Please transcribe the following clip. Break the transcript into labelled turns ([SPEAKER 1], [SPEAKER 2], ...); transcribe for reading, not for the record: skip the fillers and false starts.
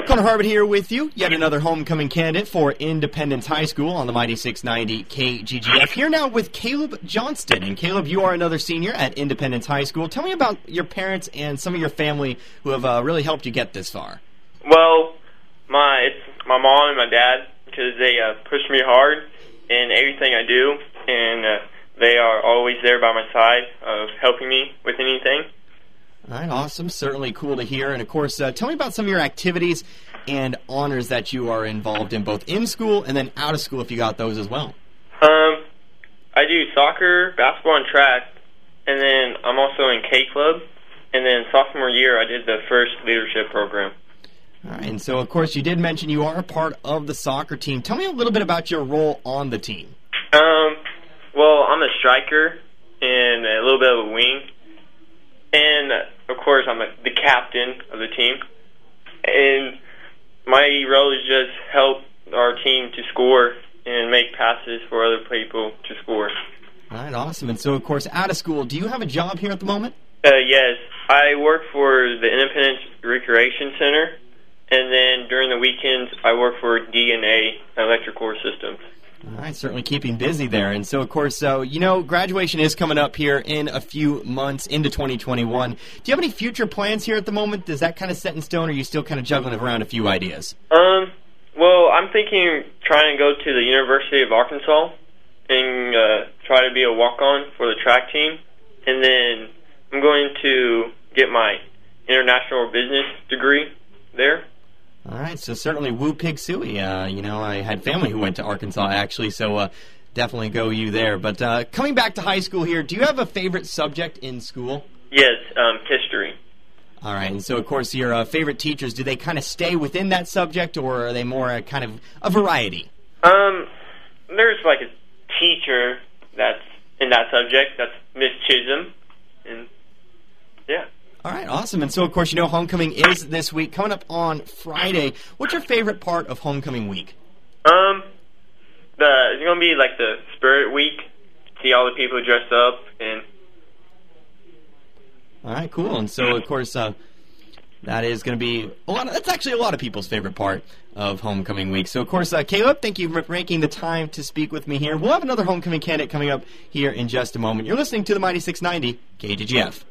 [SPEAKER 1] Connor Harbin here with you, yet another homecoming candidate for Independence High School on the Mighty 690 KGGF. Here now with Caleb Johnston. And Caleb, you are another senior at Independence High School. Tell me about your parents and some of your family who have really helped you get this far.
[SPEAKER 2] Well, it's my mom and my dad, because they push me hard in everything I do, and they are always there by my side of helping me with anything.
[SPEAKER 1] All right, awesome. Certainly cool to hear. And, of course, tell me about some of your activities and honors that you are involved in, both in school and then out of school, if you got those as well.
[SPEAKER 2] I do soccer, basketball, and track, and then I'm also in K-Club. And then sophomore year, I did the first leadership program.
[SPEAKER 1] All right, and so, of course, you did mention you are a part of the soccer team. Tell me a little bit about your role on the team.
[SPEAKER 2] Well, I'm a striker and a little bit of a wing. And, of course, I'm the captain of the team. And my role is just help our team to score and make passes for other people to score.
[SPEAKER 1] All right, awesome. And so, of course, out of school, do you have a job here at the moment?
[SPEAKER 2] Yes. I work for the Independence Recreation Center. And then during the weekends, I work for DNA Electrical Systems.
[SPEAKER 1] All right, certainly keeping busy there. And so, of course, graduation is coming up here in a few months into 2021. Do you have any future plans here at the moment? Is that kind of set in stone, or are you still kind of juggling around a few ideas?
[SPEAKER 2] Well, I'm thinking trying to go to the University of Arkansas and try to be a walk-on for the track team. And then I'm going to get my international business degree there.
[SPEAKER 1] All right, so certainly woo pig suey. I had family who went to Arkansas, actually, so definitely go you there. But coming back to high school here, do you have a favorite subject in school?
[SPEAKER 2] Yes, history.
[SPEAKER 1] All right, and so, of course, your favorite teachers, do they kind of stay within that subject, or are they more kind of a variety?
[SPEAKER 2] There's like a teacher that's in that subject. That's Miss Chisholm, and yeah.
[SPEAKER 1] All right, awesome. And so, of course, homecoming is this week, coming up on Friday. What's your favorite part of homecoming week?
[SPEAKER 2] It's going to be like the spirit week. See all the people dressed up. And
[SPEAKER 1] all right, cool. And so, of course, that is going to be that's actually a lot of people's favorite part of homecoming week. So, of course, Caleb, thank you for making the time to speak with me here. We'll have another homecoming candidate coming up here in just a moment. You're listening to the Mighty 690 KGGF.